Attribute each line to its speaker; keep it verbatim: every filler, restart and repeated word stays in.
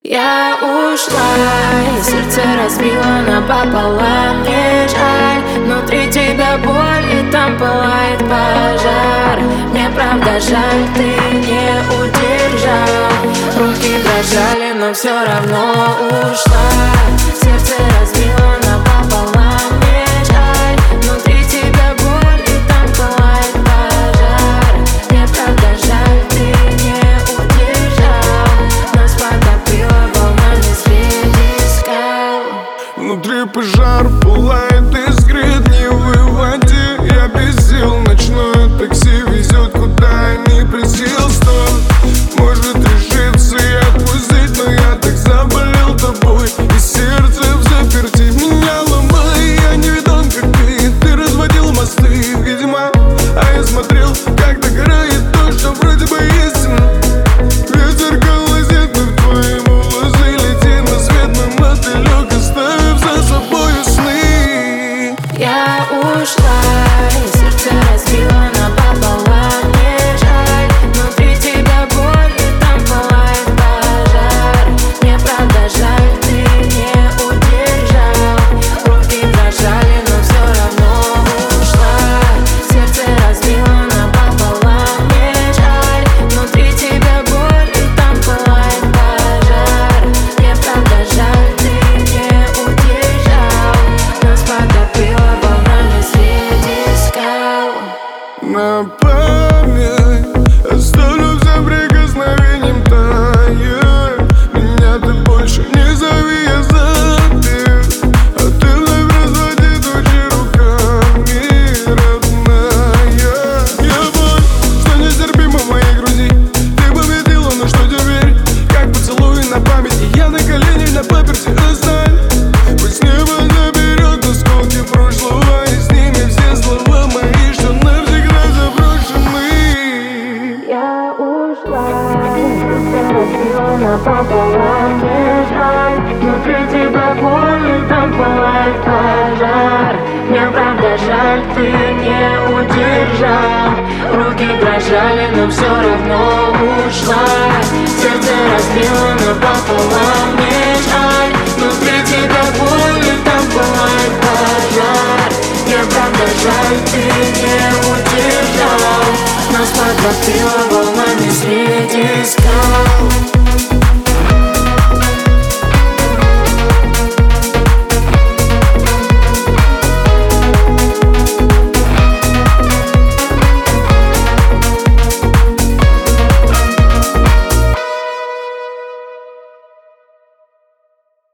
Speaker 1: Я ушла, и сердце разбила напополам, не жаль. Внутри тебя боль, и там пылает пожар. Мне правда жаль, ты не удержал. Руки дрожали, но все равно ушла. Сердце разбила напополам, не жаль. Внутри тебя боль, и там пылает пожар. Мне правда жаль, ты не удержал. Нас потопило волнами среди скал.
Speaker 2: Внутри пожар пылает, искры не в воде. Я без сил, ночное такси везет, куда не присел. Стоп, может решиться и отпустить, но я так заболел тобой. И сердце в заперти меня ломай. Я не видон, как ты, ты разводил мосты, видимо. А я смотрел, как догорает то, что вроде бы истина. Ветер колосит, но в твои волосы летит на свет мой мотылек, оставив за собою сны.
Speaker 1: Я ушла, и сердце разбила напополам, не жаль. Внутри тебя боль, и там пылает пожар. Мне правда жаль, ты не удержал. Руки дрожали, но все равно ушла. Сердце разбила напополам, не жаль. Внутри тебя боль, и там пылает пожар. Мне правда жаль, ты не удержал. Нас потопило волнами среди скал.
Speaker 2: На память оставлю всем прикосновением тая. Меня ты больше не зови, я забил. А ты вновь разводи тучи руками, родная. Я боль, что нестерпимо в моей груди. Ты победила, но что теперь? Как поцелуй на память, и я на коленях на паперти оставь. Пусть небо заберет осколки прошлого, и с ними все слова мои, что навсегда заброшены.
Speaker 1: Я ушла, сердце разбила напополам, не жаль. Внутри тебя боль, и там пылает пожар. Мне правда жаль, ты не удержал. Руки дрожали, но все равно ушла. Сердце разбила напополам, не жаль. Внутри тебя боль, и там пылает пожар. Мне правда жаль, ты не удержал. Нас потопило